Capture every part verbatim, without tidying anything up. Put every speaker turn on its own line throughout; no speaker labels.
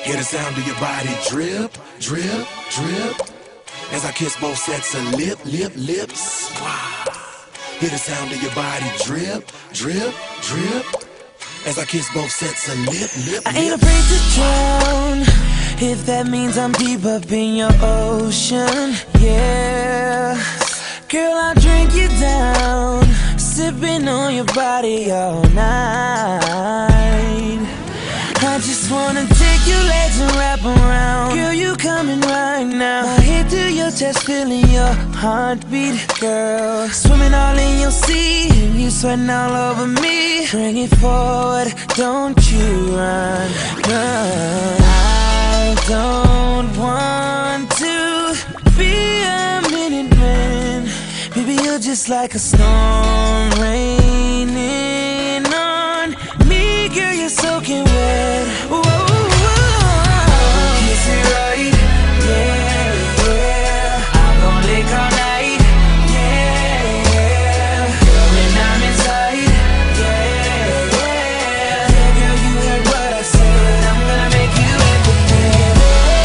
Hear the sound of your body drip, drip, drip. As I kiss both sets of lip, lip, lips. Wow. Hear the sound of your body drip, drip, drip. As I kiss both sets of lip, lip,
I ain't afraid to drown, if that means I'm deep up in your ocean, yeah. Girl, I'll drink you down, sipping on your body all night. I just wanna take your legs and wrap around. Girl, you coming right now. My head to your chest, feeling your heartbeat, girl. Swimming all in your sea, and you sweating all over me. Bring it forward, don't you run, run. I don't want to be a minute man. Baby, you're just like a storm raining on me. Girl, you're soaking wet. Whoa, whoa. Kiss it right, yeah, yeah. I'm gonna lick all night, yeah, yeah. Girl, when I'm inside, yeah, yeah. Yeah, girl, you heard what I said. I'm gonna make you wet the bed.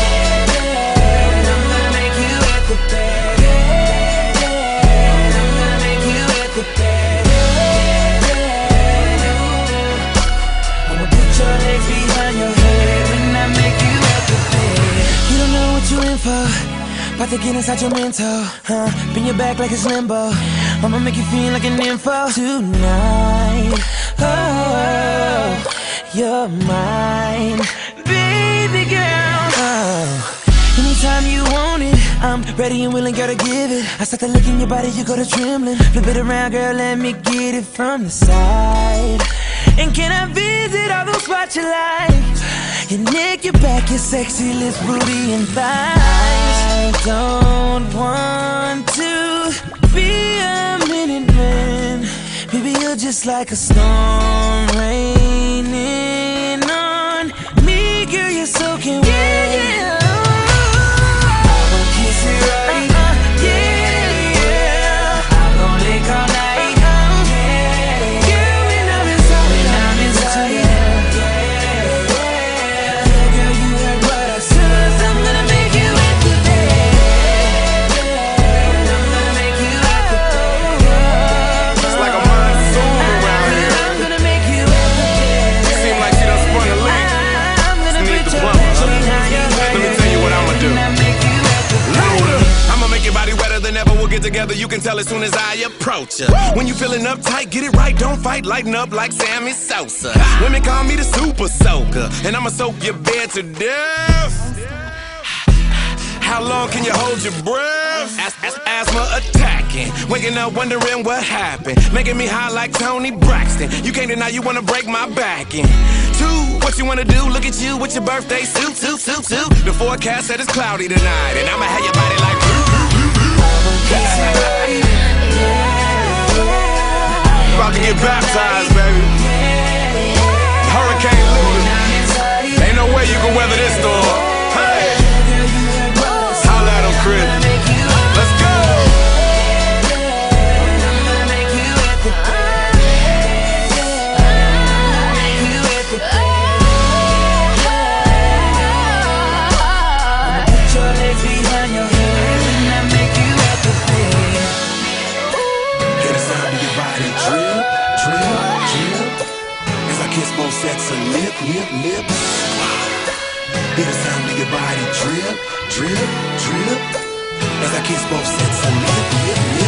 I'm gonna make you wet the bed. I'm gonna make you wet the bed. I'ma put your legs behind your head when I make you wet the bed. You don't know what you're in for, about to get inside your mental, huh? Bend your back like it's limbo. I'ma make you feel like an info tonight. Oh, you're mine, baby girl. Oh, anytime you want it, I'm ready and willing, girl, to give it. I start to look in your body, you go to trembling. Flip it around, girl, let me get it from the side. And can I visit all those spots you like? Your neck, your back, your sexy lips, booty, and thighs. I don't want to be a minute man. Baby, you're just like a storm raining on me. Girl, you're soaking wet. Yeah, yeah. Kiss it right, uh, uh, yeah, yeah. I'm gonna lick all night, yeah, yeah. Girl, when I'm inside, when I'm inside, yeah, yeah, yeah. Girl, you heard what I said. I'm gonna make you wet the bed. I'm gonna make you wet the bed.
It's like a monsoon around here.
I'm gonna make you wet the bed.
Seem like she done spun a leak.
I'm gonna
Need
put
the
your
plumber.
legs behind your head.
Let me tell you what I'ma do.
When I make you wet the bed.
Louder. I'ma make your body wetter than ever. We'll get together, you can tell as soon as I approach ya. When you feeling uptight, get it right, don't fight. Lighten up like Sammy Sosa. Women call me the super soaker, and I'ma soak your bed to death. How long can you hold your breath? As as asthma attacking, waking up wondering what happened, making me high like Tony Braxton. You can't deny you wanna break my back in. Two, what you wanna do? Look at you with your birthday suit, suit, suit, suit. The forecast said it's cloudy tonight, and I'ma have your body like. About to get baptized, baby. Hurricane Louis. Ain't no way you can weather this storm. Hey, holla at him, Chris. Let's go.
Put your legs behind your head and I make you wet the bed.
Hear the sound of your body drip, drip, drip. As I kiss both sets of lip, lip, lips. Hear the sound of your body drip, drip, drip. As I kiss both sets of lip, lip, lips.